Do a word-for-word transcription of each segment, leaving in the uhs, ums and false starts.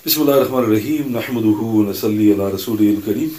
Bismillah ar-Rahman ar-Rahim. Nahmaduhu wa nasalli ala Rasulih al-Kareem.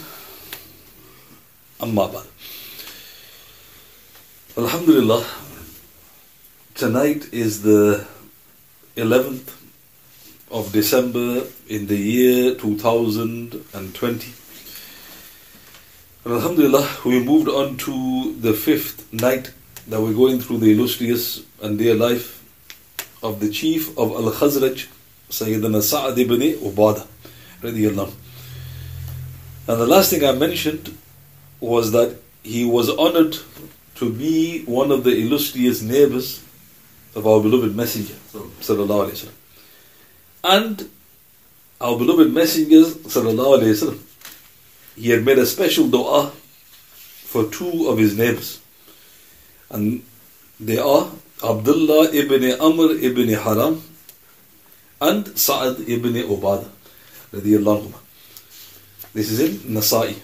Amma ba'd. Alhamdulillah. Tonight is the eleventh of December in the year two thousand twenty. And Alhamdulillah, we moved on to the fifth night that we're going through the illustrious and dear life of the chief of Al-Khazraj, Sayyidina Sa'ad ibn Ubadah radiyallahu. And the last thing I mentioned was that he was honored to be one of the illustrious neighbors of our beloved Messenger sallallahu alaihi wasallam. And our beloved Messenger sallallahu alaihi wasallam, he had made a special dua for two of his neighbors, and they are Abdullah ibn Amr ibn Haram and Sa'ad ibn Ubadah radiyallahu anhu. This is in Nasa'i.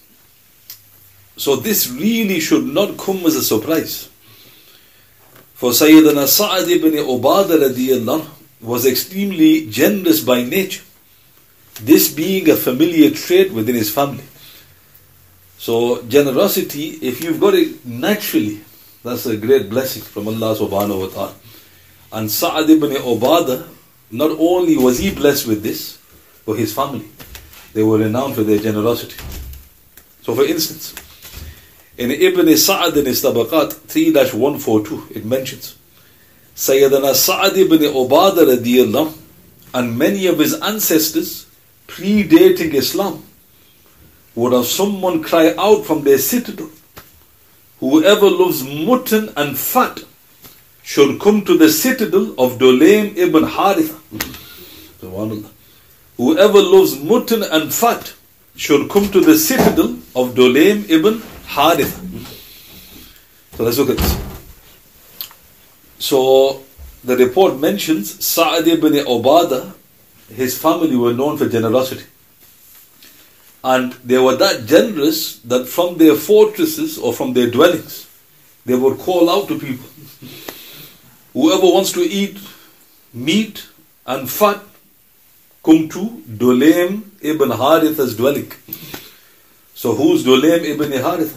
So this really should not come as a surprise, for Sayyidina Sa'ad ibn Ubadah radiyallahu anhu was extremely generous by nature, this being a familiar trait within his family. So generosity, if you've got it naturally, that's a great blessing from Allah subhanahu wa ta'ala. And Sa'ad ibn Ubadah, not only was he blessed with this, but his family, they were renowned for their generosity. So for instance, in Ibn Sa'ad in his Tabaqat three dash one forty-two, it mentions Sayyidina Sa'ad ibn Ubadah radiyallahu and many of his ancestors predating Islam would have someone cry out from their citadel, whoever loves mutton and fat should come to the citadel of Dulaym ibn Haritha. Subhanallah. Whoever loves mutton and fat should come to the citadel of Dulaym ibn Haritha. So let's look at this. So the report mentions Sa'ad ibn Ubadah, his family were known for generosity. And they were that generous that from their fortresses or from their dwellings, they would call out to people, whoever wants to eat meat and fat, come to Dulaym ibn Haritha's dwelling. So who's Dulaym ibn Haritha?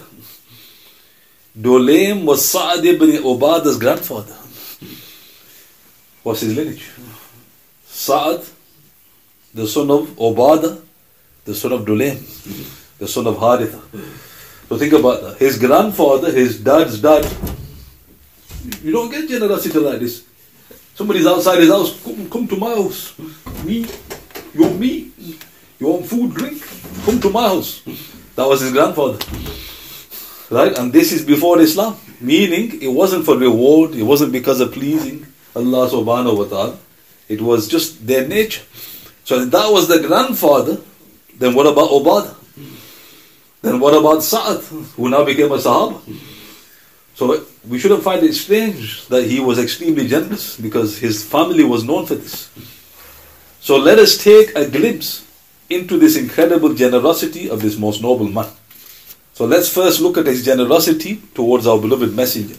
Dulaym was Sa'ad ibn Ubadah's grandfather. What's his lineage? Sa'ad, the son of Ubadah, the son of Dulaym, the son of Haritha. So think about that. His grandfather, his dad's dad. You don't get generosity like this. Somebody's outside his house, come, come to my house. Me, you want meat? You want food, drink? Come to my house. That was his grandfather. Right? And this is before Islam. Meaning, it wasn't for reward, it wasn't because of pleasing Allah subhanahu wa ta'ala. It was just their nature. So if that was the grandfather, then what about Ubadah? Then what about Sa'ad, who now became a Sahaba? So we shouldn't find it strange that he was extremely generous, because his family was known for this. So let us take a glimpse into this incredible generosity of this most noble man. So let's first look at his generosity towards our beloved Messenger.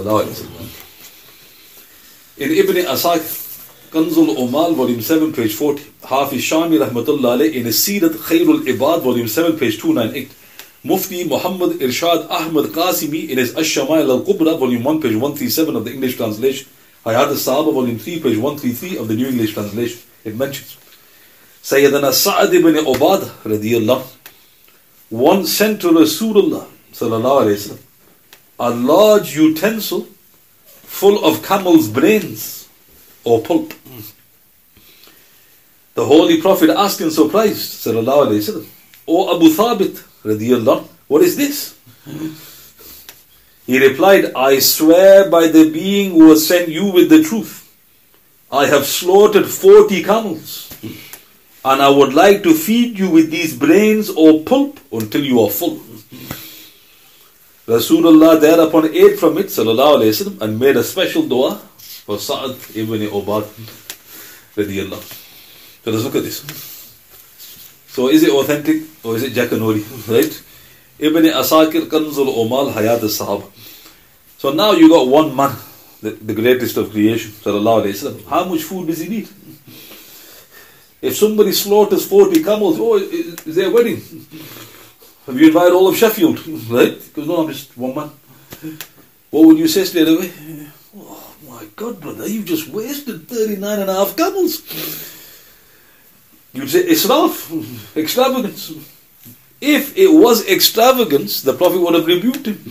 In Ibn Asakir, Kanzul Umal, volume seven, page forty, Hafiz Shami rahmatullah alayh in his Sirat Khairul Ibad, volume seven, page two ninety-eight, Mufti Muhammad Irshad Ahmad Qasimi in his Ash-Shamail al-Kubra, volume one, page one thirty-seven of the English translation, Hayat al-Sahaba, volume three, page one thirty-three of the New English translation, it mentions Sayyidina Sa'ad ibn Ubadah radiyallahu once sent to Rasulullah sallallahu alayhi wasallam a large utensil full of camel's brains or pulp. The Holy Prophet asked in surprise, sallallahu alayhi wasallam, O Abu Thabit radiyallahu, what is this? He replied, I swear by the being who has sent you with the truth, I have slaughtered forty camels, and I would like to feed you with these brains or pulp until you are full. Rasulullah thereupon ate from it, sallallahu alayhi wasallam, and made a special dua for Sa'ad ibn Ubadah radiyallahu. So let's look at this. So is it authentic or is it Jakanori? Right? Ibn Asakir Kanzul Umal Hayat al-Sahaba. So now you got one man, the, the greatest of creation, sallallahu alayhi wasallam. How much food does he need? If somebody slaughters forty camels, oh, is, is there a wedding? Have you invited all of Sheffield? Right? Because no, I'm just one man. What would you say straight away? Oh my God, brother, you've just wasted thirty-nine and a half camels. You'd say israf, extravagance. If it was extravagance, the Prophet would have rebuked him.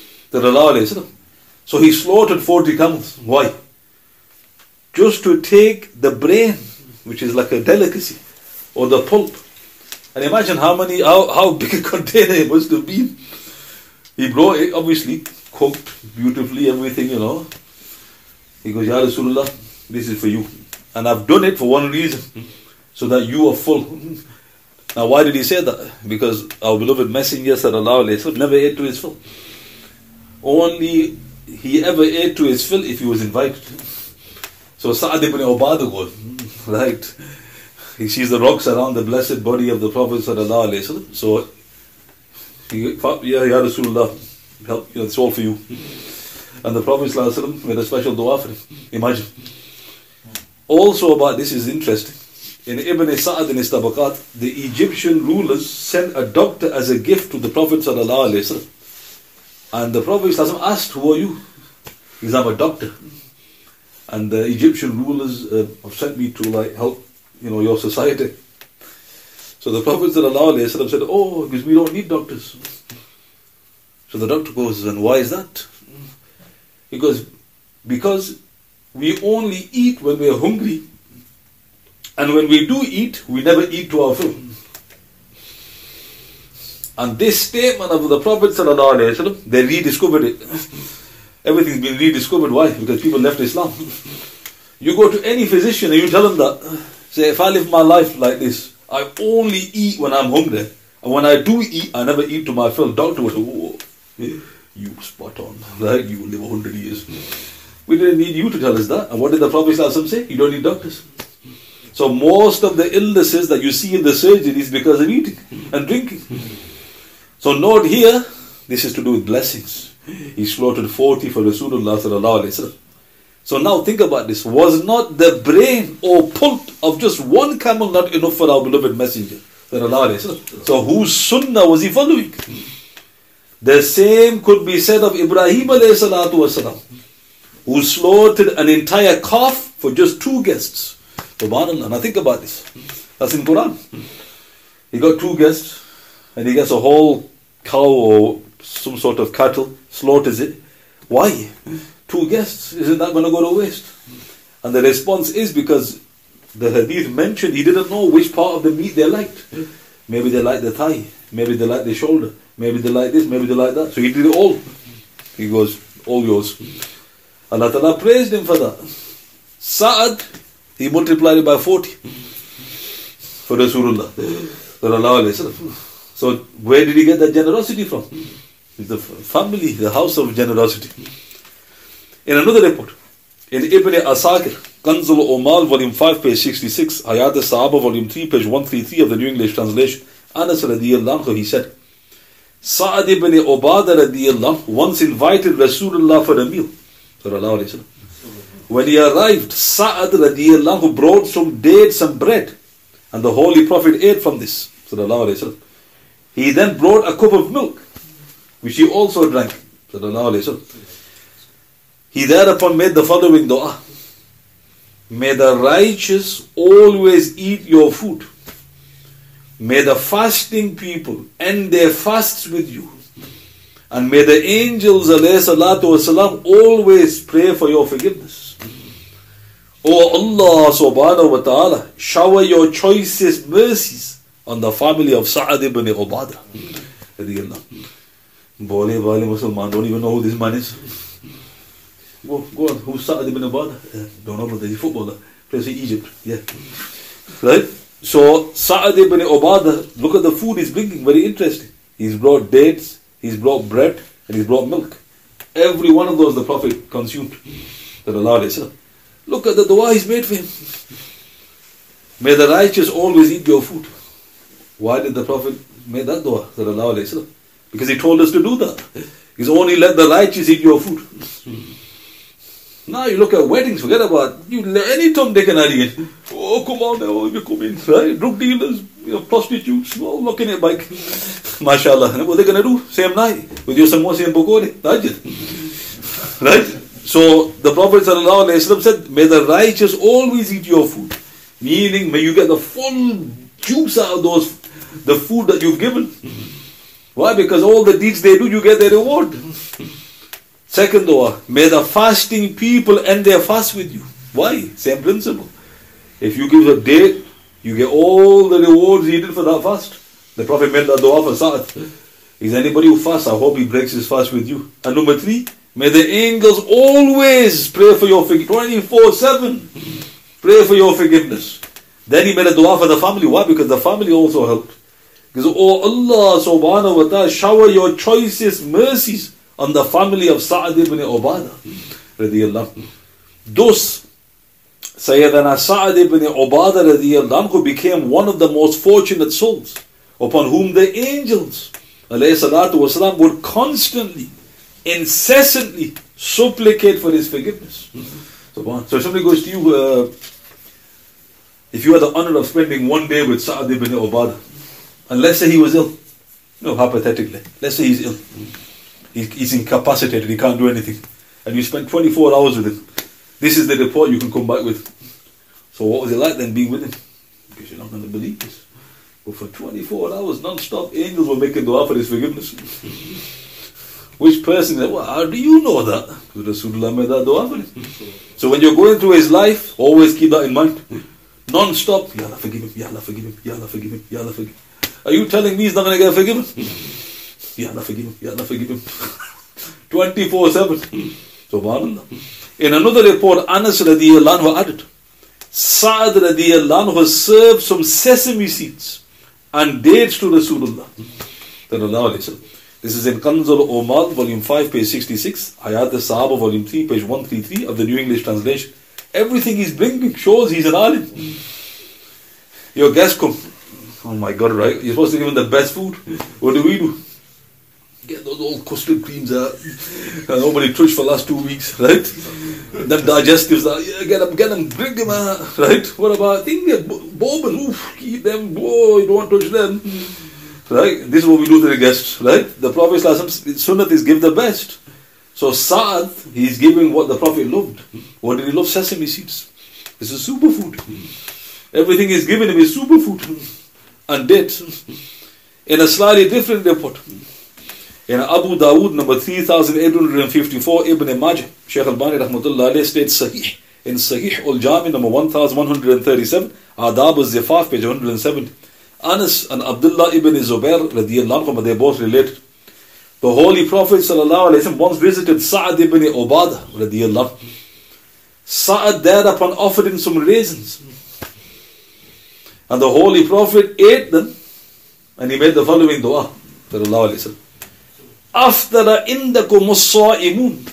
So he slaughtered forty camels. Why? Just to take the brain, which is like a delicacy, or the pulp. And imagine how many, how, how big a container it must have been. He brought it, obviously, cooked beautifully, everything, you know. He goes, Ya Rasulullah, this is for you. And I've done it for one reason, so that you are full. Now why did he say that? Because our beloved Messenger sallallahu alaihi wasallam never ate to his fill. Only he ever ate to his fill if he was invited. So Sa'ad ibn Ubadah goes, right, he sees the rocks around the blessed body of the Prophet sallallahu alaihi wasallam. So, he, yeah, Ya Rasulullah, help, you know, it's all for you. And the Prophet sallallahu alaihi wasallam made a special dua for him. Imagine. Also about this is interesting. In Ibn Sa'ad in his Tabaqat, the Egyptian rulers sent a doctor as a gift to the Prophet sallallahu alaihi wasallam. And the Prophet sallallahu alaihi wasallam asked, who are you? He said, I'm a doctor. And the Egyptian rulers uh, have sent me to like help, you know, your society. So the Prophet sallallahu alaihi wasallam said, oh, because we don't need doctors. So the doctor goes, and why is that? He goes, because we only eat when we are hungry. And when we do eat, we never eat to our fill. And this statement of the Prophet sallallahu alaihi wasallam, they rediscovered it. Everything's been rediscovered. Why? Because people left Islam. You go to any physician and you tell them that, say, if I live my life like this, I only eat when I'm hungry, and when I do eat, I never eat to my fill. Doctor would say, oh, you spot on, like you live a hundred years. We didn't need you to tell us that. And what did the Prophet ﷺ say? You don't need doctors. So most of the illnesses that you see in the surgery is because of eating and drinking. So note here, this is to do with blessings. He slaughtered forty for Rasulullah sallallahu alaihi wasallam. So now think about this. Was not the brain or pulp of just one camel not enough for our beloved Messenger sallallahu alaihi wasallam? So whose sunnah was he following? The same could be said of Ibrahim alayhi salatu wasalam, who slaughtered an entire calf for just two guests. Subhanallah. Now think about this. That's in Quran. He got two guests, and he gets a whole cow or some sort of cattle, slaughters it. Why? Two guests. Isn't that going to go to waste? And the response is because the hadith mentioned he didn't know which part of the meat they liked. Maybe they liked the thigh. Maybe they liked the shoulder. Maybe they like this. Maybe they like that. So he did it all. He goes, all yours. Allah Ta'ala praised him for that. Sa'ad, he multiplied it by forty for Rasulullah. So where did he get that generosity from? It's the family, the house of generosity. In another report, in Ibn Asakir, Kanzul Omal, volume five, page sixty-six, Hayat al-Sahaba, volume three, page one thirty-three of the New English Translation, Anas radiyallahu anhu, he said, Sa'ad ibn Ubadah radiyallahu once invited Rasulullah for a meal. When he arrived, Sa'ad radiyallahu brought some dates and bread, and the Holy Prophet ate from this. He then brought a cup of milk, which he also drank. He thereupon made the following dua: May the righteous always eat your food. May the fasting people end their fasts with you. And may the angels والسلام, always pray for your forgiveness. O Allah subhanahu wa ta'ala, shower your choicest mercies on the family of Sa'ad ibn Ubadah. Bole Bale Musliman don't even know who this man is. Go, go on, who's Sa'ad ibn Ubadah? Uh, don't know, but he's a footballer. Plays in Egypt. Yeah. Right? So Sa'ad ibn Ubadah, look at the food he's bringing, very interesting. He's brought dates, he's brought bread, and he's brought milk. Every one of those the Prophet consumed. Look at the dua he's made for him. May the righteous always eat your food. Why did the Prophet make that dua? Because he told us to do that. He's only let the righteous eat your food. Now you look at weddings, forget about you. Any Tom, Dick and Harry. Oh, come on now, you come in, right? Drug dealers, you know, prostitutes, all looking at bike. MashaAllah. What are they going to do? Same night with your samosa and pakode. That's it. Right? So the Prophet ﷺ said, may the righteous always eat your food. Meaning, may you get the full juice out of those, the food that you've given. Why? Because all the deeds they do, you get their reward. Second dua, may the fasting people end their fast with you. Why? Same principle. If you give a date, you get all the rewards you did for that fast. The Prophet made that dua for Sa'ad. Is anybody who fasts, I hope he breaks his fast with you. And number three, may the angels always pray for your forgiveness. twenty-four seven. Pray for your forgiveness. Then he made a dua for the family. Why? Because the family also helped. Because, oh Allah subhanahu wa ta'ala, shower your choicest mercies on the family of Sa'ad ibn Ubadah radiyallahu. Thus, Sayyidina Sa'ad ibn Ubadah radiyallahu anhu became one of the most fortunate souls, upon whom the angels alayhi salatu wasalam would constantly, incessantly supplicate for his forgiveness. So if somebody goes to you, uh, if you had the honor of spending one day with Sa'ad ibn Ubadah, and let's say he was ill, no, hypothetically, let's say he's ill, he's incapacitated, he can't do anything, and you spend twenty-four hours with him, this is the report you can come back with. So what was it like then being with him? Because you're not going to believe this. But for twenty-four hours non-stop, angels were making dua for his forgiveness. Which person said, well, how do you know that? Because Rasulullah made that dua for him. So when you're going through his life, always keep that in mind. Non-stop, Ya Allah forgive him, Ya Allah forgive him, Ya Allah forgive him, Ya Allah forgive him. Are you telling me he's not going to get forgiven? Ya Allah forgive him, Ya Allah forgive him. twenty-four seven. Subhanallah. In another report, Anas radiyallahu anhu added, Sa'ad radiyallahu anhu served some sesame seeds and dates to Rasulullah. This is in Kanzul Omal, volume five, page sixty-six, Hayat al-Sahaba, volume three, page one thirty-three of the New English Translation. Everything he's bringing shows he's an alim. Your guests come. Oh my God, right? You're supposed to give them the best food. What do we do? Get those old custard creams out. Nobody touched for the last two weeks, right? Them digestives out. Yeah, get them, get them, bring them out, right? What about things? Bourbon, oof, keep them. Whoa, you don't want to touch them. Right? This is what we do to the guests, right? The Prophet Sunnah is give the best. So Sa'ad, he's giving what the Prophet loved. What did he love? Sesame seeds. This is superfood. Everything he's given him is superfood. And dates. In a slightly different report, in Abu Dawood, number three thousand eight hundred fifty-four, Ibn Majah, Shaykh Albani rahmatullah alayhi states Sahih, in Sahih al-Jami, number one thousand one hundred thirty-seven, Adab al-Zifaf, page one hundred seventy. Anas and Abdullah ibn Zubair, radiyallahu anhu, they both related. The Holy Prophet sallallahu alayhi wa sallam once visited Sa'ad ibn Ubadah, radiyallahu anhu. Sa'ad thereupon offered him some raisins. And the Holy Prophet ate them, and he made the following dua, sallallahu alayhi wa sallam. أفطر عندكم الصائمون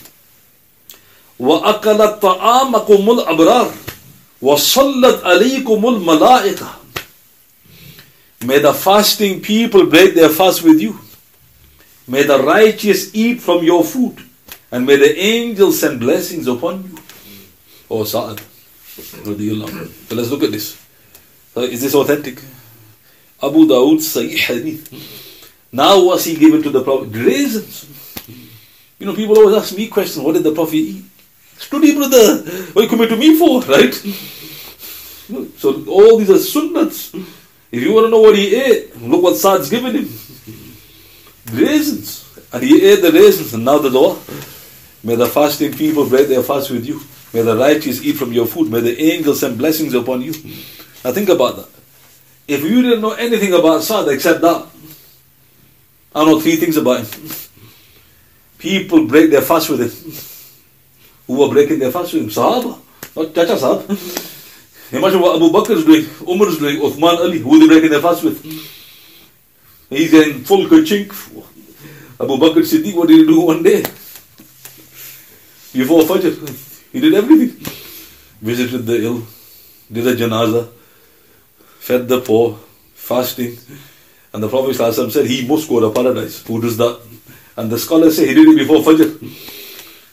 وأكلت طعامكم الأبرار وصلت عليكم الملائكة. May the fasting people break their fast with you. May the righteous eat from your food, and may the angels send blessings upon you. Oh Sa'ad, so let's look at this. So is this authentic? Abu Dawood Sahih Hadith. Now what's he given to the Prophet? Raisins. You know, people always ask me questions, what did the Prophet eat? Study, brother. What are you coming to me for, right? So all these are sunnats. If you want to know what he ate, look what Sa'ad's given him. Raisins. And he ate the raisins, and now the dua. May the fasting people break their fast with you. May the righteous eat from your food. May the angels send blessings upon you. Now think about that. If you didn't know anything about Sa'ad except that, I know three things about him. People break their fast with him. Who are breaking their fast with him? Sahaba. Not Chacha Sahab. Imagine what Abu Bakr is doing, Umar is doing, Uthman Ali. Who are they breaking their fast with? He's in full kachink. Abu Bakr Siddiq, what did he do one day? Before Fajr, he did everything. Visited the ill, did a janazah, fed the poor, fasting. And the Prophet ﷺ said he must go to paradise. Who does that? And the scholars say he did it before Fajr.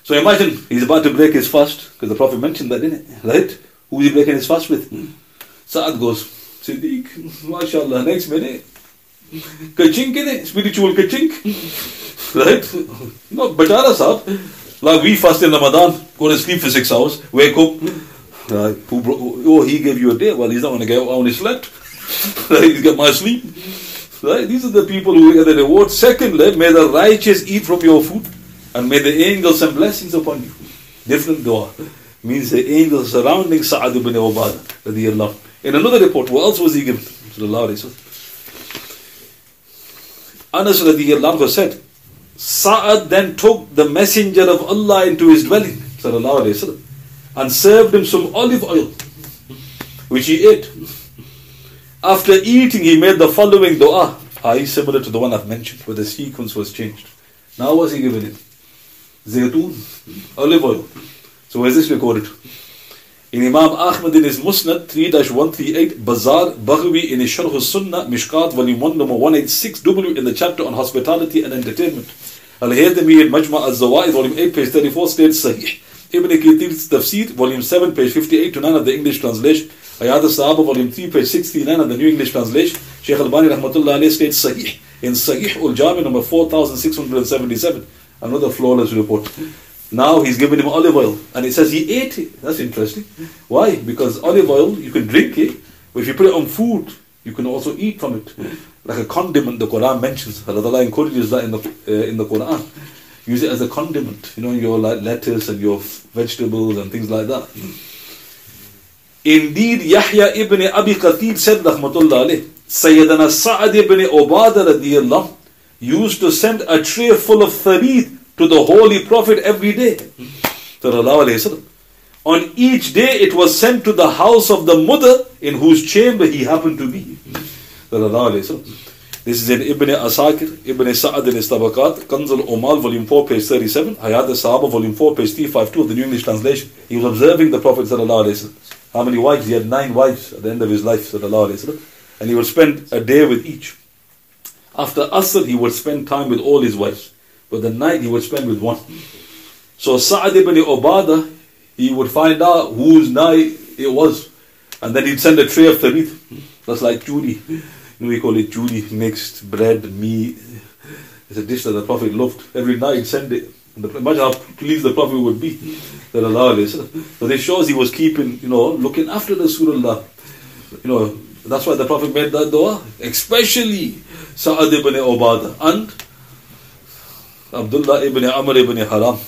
So imagine he's about to break his fast, because the Prophet mentioned that, didn't it? Right? Who is he breaking his fast with? Sa'ad goes, Siddiq, mashallah, next minute, kachink in it, spiritual kachink. Right? No, Bachara Sahab, like we fast in Ramadan, go to sleep for six hours, wake up. Right? Who bro- oh, he gave you a day. Well, he's not going to get out when he slept. Right? He's got my sleep. Right? These are the people who get the reward. Secondly, may the righteous eat from your food, and may the angels send blessings upon you. Different dua. Means the angels surrounding Sa'ad ibn Ubadah radiyallahu. In another report, what else was he given? Sallallahu alayhi wa sallam. Anas radiyallahu said, Sa'ad then took the messenger of Allah into his dwelling, sallallahu alayhi wa sallam, and served him some olive oil, which he ate. After eating, he made the following dua, i.e. similar to the one I've mentioned, where the sequence was changed. Now what's he given it? Zaytoon, olive oil. So where is this recorded? In Imam Ahmad in his Musnad three dash one thirty-eight, Bazar, Baghawi in his Sharh al-Sunnah, Mishkat, volume one, number one eighty-six, W in the chapter on hospitality and entertainment. Al-Haythami in Majma' al-Zawaid, volume eight, page thirty-four, states Sahih. Ibn Kathir's Tafsir, volume seven, page fifty-eight to nine of the English translation. Ayat al-Sahaba, volume three, page sixty-nine of the New English translation. Shaykh al-Bani rahmatullah alayhi states Sahih. In Sahih ul-Jami, number four thousand six hundred seventy-seven. Another flawless report. Now he's giving him olive oil, and he says he ate it. That's interesting. Why? Because olive oil, you can drink it, but if you put it on food, you can also eat from it. Like a condiment, the Quran mentions. Allah encourages that in the uh, in the Quran. Use it as a condiment, you know, your like lettuce and your vegetables and things like that. Indeed, Yahya ibn Abi Kathir said, rahmatullah alayh, Sayyidina Sa'ad ibn Ubadah radiyallahu used to send a tray full of tharid to the Holy Prophet every day. On each day it was sent to the house of the mother in whose chamber he happened to be. This is in Ibn Asakir, Ibn Sa'ad in his Tabaqat, Kanz al-Umal, volume four, page thirty-seven, Hayat al-Sahaba, volume four, page three fifty-two of the New English translation. He was observing the Prophet ﷺ. How many wives? He had nine wives at the end of his life, ﷺ. And he would spend a day with each. After Asr, he would spend time with all his wives. But the night he would spend with one. So Sa'ad ibn Ubadah, he would find out whose night it was. And then he'd send a tray of tharid. That's like churi. You know, we call it churi, mixed bread, meat. It's a dish that the Prophet loved. Every night he'd send it. And the, imagine how pleased the Prophet would be. So this shows he was keeping, you know, looking after the Rasulullah. You know, that's why the Prophet made that dua. Especially Sa'ad ibn Ubadah and Abdullah ibn Amr ibn Haram.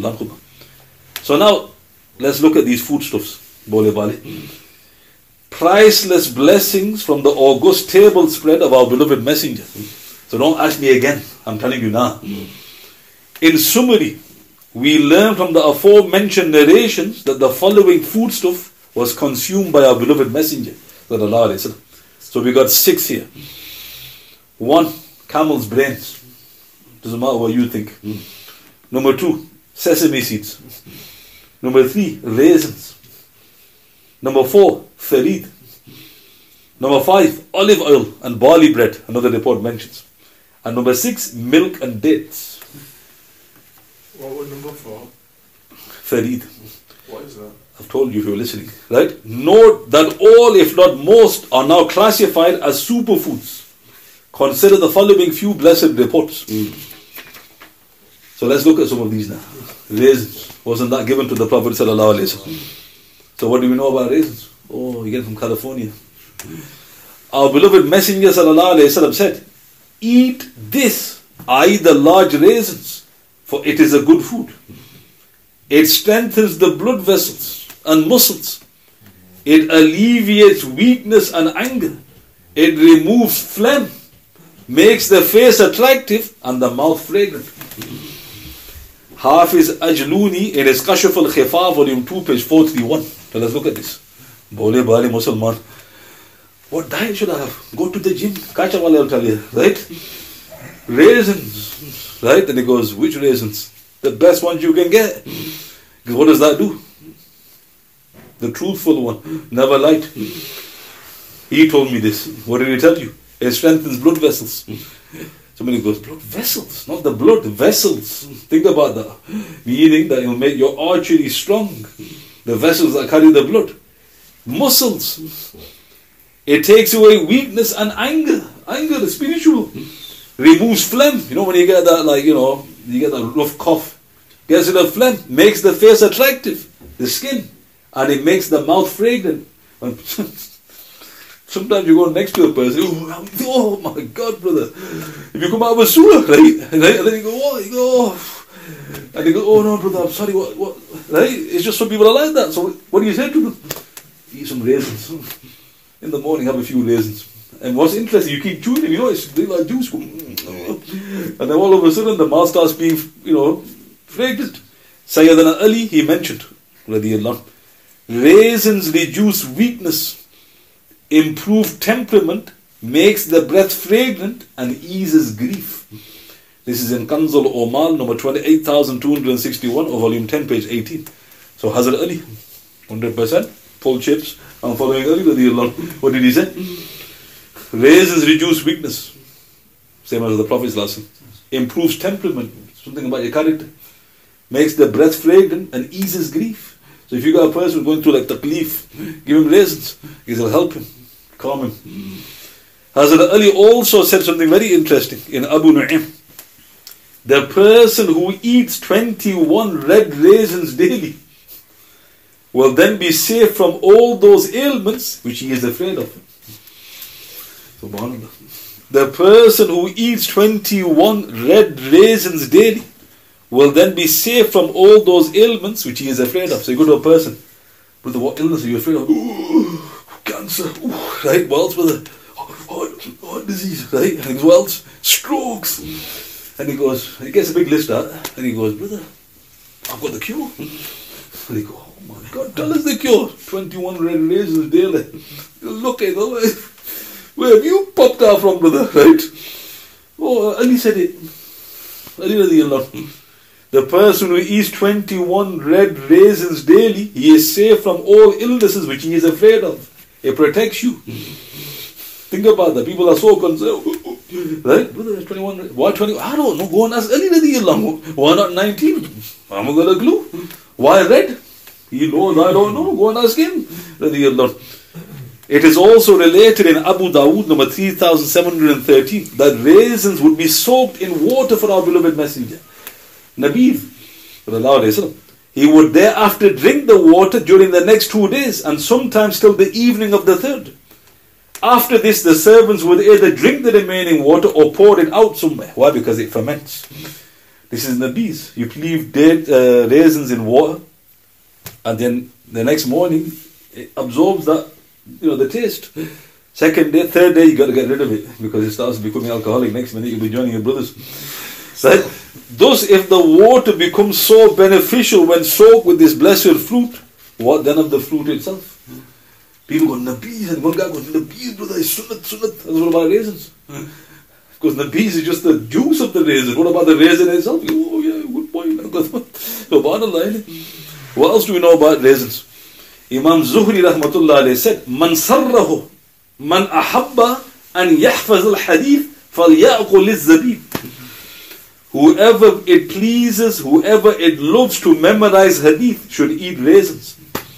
So now, let's look at these foodstuffs. Bole bale. Priceless blessings from the august table spread of our beloved messenger. So don't ask me again. I'm telling you now. In summary, we learn from the aforementioned narrations that the following foodstuff was consumed by our beloved messenger. So we got six here. One, camel's brains. Doesn't matter what you think. Mm. Number two, sesame seeds. Number three, raisins. Number four, tharid. Number five, olive oil and barley bread. Another report mentions. And number six, milk and dates. What was number four? Tharid. What is that? I've told you if you're listening. Right? Note that all, if not most, are now classified as superfoods. Consider the following few blessed reports. Mm. So let's look at some of these now. Raisins. Wasn't that given to the Prophet sallallahu alaihi wasallam? So what do we know about raisins? Oh, you get from California. Our beloved Messenger sallallahu alaihi wasallam said, "Eat this, that is the large raisins, for it is a good food. It strengthens the blood vessels and muscles. It alleviates weakness and anger. It removes phlegm, makes the face attractive and the mouth fragrant." Hafiz Ajluni in his Kashf al-Khifa, volume two, page four thirty-one. So let's look at this. Bole bale Musliman. What diet should I have? Go to the gym. Kacha wale will tell you, right? Raisins, right? And he goes, which raisins? The best ones you can get. Because what does that do? The truthful one, never lied. He told me this. What did he tell you? It strengthens blood vessels. Somebody goes, blood vessels, not the blood, vessels. Think about that. Meaning that it will make your artery strong. The vessels that carry the blood. Muscles. It takes away weakness and anger. Anger, the spiritual. Removes phlegm. You know, when you get that, like, you know, you get that rough cough. Gets rid of phlegm. Makes the face attractive. The skin. And it makes the mouth fragrant. Sometimes you go next to a person, oh, oh my God, brother. If you come out of a sewer, right? right? And then you go, oh, you go, oh. And they go, oh no, brother, I'm sorry, what, what? Right? It's just some people are like that. So what do you say to them? Eat some raisins. In the morning, have a few raisins. And what's interesting, you keep chewing them, you know, it's like juice. And then all of a sudden, the mouth starts being, you know, fragrant. Sayyidina Ali, he mentioned, radiyallahu, raisins reduce weakness, improve temperament, makes the breath fragrant, and eases grief. This is in Kanzul Omal, number twenty-eight thousand two hundred sixty-one, or volume ten, page eighteen. So Hazrat Ali, one hundred percent, full chips. I'm following Ali radiyallahu. What did he say? Raisins reduce weakness, same as the Prophet's lesson. Improves temperament, something about your character. Makes the breath fragrant and eases grief. So if you got a person going through like taqleef, give him raisins, because it'll help him, calm him. Hazrat Ali also said something very interesting in Abu Nu'aym. The person who eats twenty-one red raisins daily will then be safe from all those ailments which he is afraid of. Subhanallah. The person who eats twenty-one red raisins daily will then be safe from all those ailments which he is afraid of. So you go to a person, brother, what illness are you afraid of? Ooh, cancer, ooh, right? What else, brother? Heart, heart disease, right? And he goes, what else? Strokes. And he goes, he gets a big list out, and he goes, brother, I've got the cure. And he goes, oh my God, tell us the cure. twenty-one red raisins daily. Look at it. Where have you popped out from, brother, right? Oh, Ali said it. Ali radiallahu. The person who eats twenty-one red raisins daily, he is safe from all illnesses which he is afraid of. It protects you. Think about that. People are so concerned. Right? Brother, there's twenty-one. Why twenty? I don't know. Go and ask Ali radiallahu. Why not nineteen? I haven't got a clue. Why red? He knows, I don't know. Go and ask him. Radiallahu. It is also related in Abu Dawood, number three thousand seven hundred thirteen, that raisins would be soaked in water for our beloved messenger, Nabi, he would thereafter drink the water during the next two days and sometimes till the evening of the third. After this, the servants would either drink the remaining water or pour it out somewhere. Why? Because it ferments. This is Nabi's. You leave dead uh, raisins in water, and then the next morning it absorbs that, you know, the taste. Second day, third day, you got to get rid of it because it starts becoming alcoholic. Next minute, you'll be joining your brothers. So, thus, if the water becomes so beneficial when soaked with this blessed fruit, what then of the fruit itself? People go, Nabi, and one guy goes, Nabi, brother, is sunnat, sunnat. That's what about raisins? Because Nabi is just the juice of the raisin. What about the raisin itself? You go, oh yeah, good point. So, what else do we know about raisins? Imam Zuhri rahmatullah alayhi said, Man sarrahu, man ahabba, an yahfaz al-hadith, falya'qul liz-zabib. Whoever it pleases, whoever it loves to memorize hadith, should eat raisins.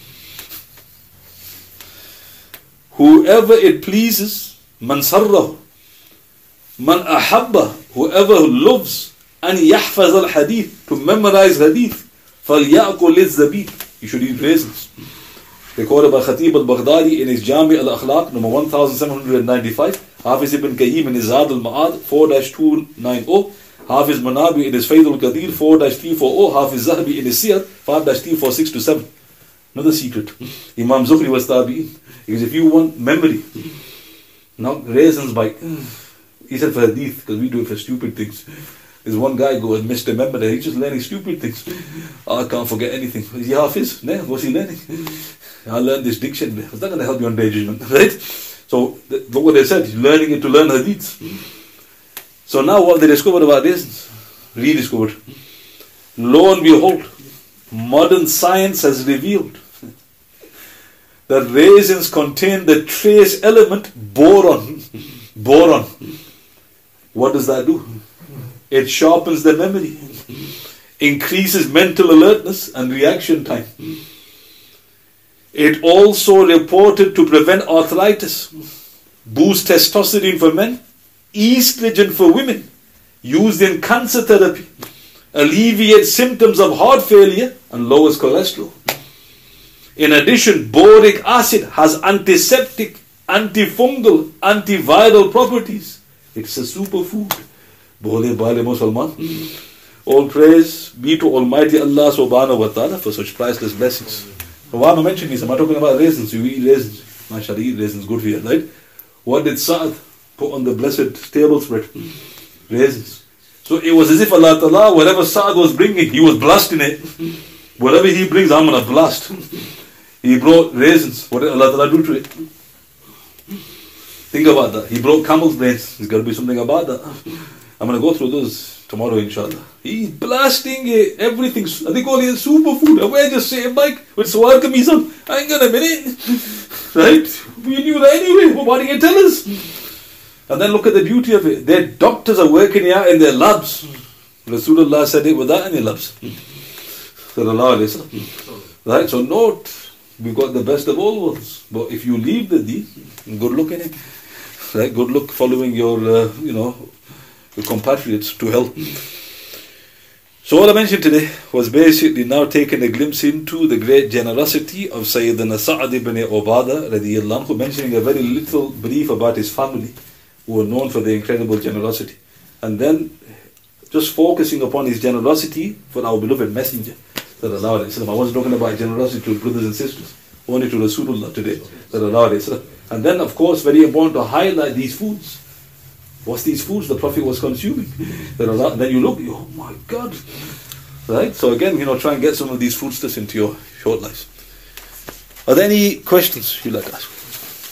Whoever it pleases, man sarrahu, man ahabba, whoever loves, an yahfaz al-hadith, to memorize hadith, falya'qul liz-zabib. You should eat raisins. Recorded by Khatib al-Baghdadi in his Jami al-Akhlaq, number one thousand seven hundred ninety-five. Hafiz ibn Qayyim in his Zad al-Ma'ad, four dash two ninety. Hafiz Manabi in his Fayd al-Qadir, four dash three forty. Hafiz Zahabi in his Siyar, five dash three forty-six to seven. Another secret. Imam Zuhri was tabi'in. Because if you want memory, not raisins by, he said for hadith, because we do it for stupid things. There's one guy go and misremember that he's just learning stupid things. Oh, I can't forget anything. Is he Hafiz? No, what's he learning? I learned this dictionary. It's not going to help you on day judgment, right? So, look what they said. He's learning it to learn hadiths. So now what they discovered about raisins, rediscovered. Lo and behold, modern science has revealed that raisins contain the trace element boron. Boron. What does that do? It sharpens the memory, increases mental alertness and reaction time. It also reported to prevent arthritis, boost testosterone for men, estrogen for women, used in cancer therapy, alleviate symptoms of heart failure and lowers cholesterol. In addition, boric acid has antiseptic, antifungal, antiviral properties. It's a superfood. Bole bale Musliman. All praise be to Almighty Allah subhanahu wa ta'ala for such priceless blessings. So why am I mentioning this? Am I talking about raisins? You eat raisins. MashaAllah, eat raisins, good for you, right? What did Sa'ad put on the blessed table spread? Raisins. So it was as if Allah Ta'ala, whatever Sa'ad was bringing, he was blasting it. Whatever he brings, I'm going to blast. He brought raisins. What did Allah Ta'ala do to it? Think about that. He broke camel's brains. There's got to be something about that. I'm going to go through those tomorrow, inshallah. He's blasting it, everything. I think all his superfood. And we're just saying, Mike, with Sawar Kamizam, I ain't got a minute. Right? We knew that anyway. Well, why didn't you tell us? And then look at the beauty of it. Their doctors are working it out in their labs. Rasulullah said it without any labs. Right? So note, we've got the best of all worlds. But if you leave the deen, good luck in it. Right? Good luck following your, uh, you know, your compatriots to hell. So what I mentioned today was basically now taking a glimpse into the great generosity of Sayyidina Sa'ad ibn Ubadah radiyallahu anhu, mentioning a very little brief about his family, who were known for their incredible generosity. And then just focusing upon his generosity for our beloved Messenger. I wasn't talking about generosity to brothers and sisters, only to Rasulullah today. And then of course very important to highlight these foods. What's these foods the Prophet was consuming? And then you look, oh my God. Right? So again, you know, try and get some of these foodstuffs into your short lives. Are there any questions you'd like to ask?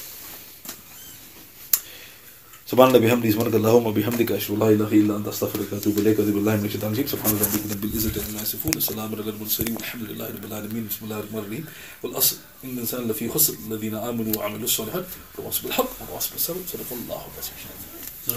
Subhanallah bihamdihi, subhanakallahumma bihamdika, ashhadu an la ilaha illa anta astaghfiruka wa atubu ilayk. A'udhu billahi minash shaitanir rajim. Subhana rabbika rabbil izzati amma yasifun. Salamun alal mursalin. Walhamdulillahi rabbil alamin. Bismillahir rahmanir rahim. Wal asr. Innal insana lafi khusr. Alladhina amanu wa amilus solihat. Wa wasbil haqq wa wasbil sabr. Sadaqallahu al-azim.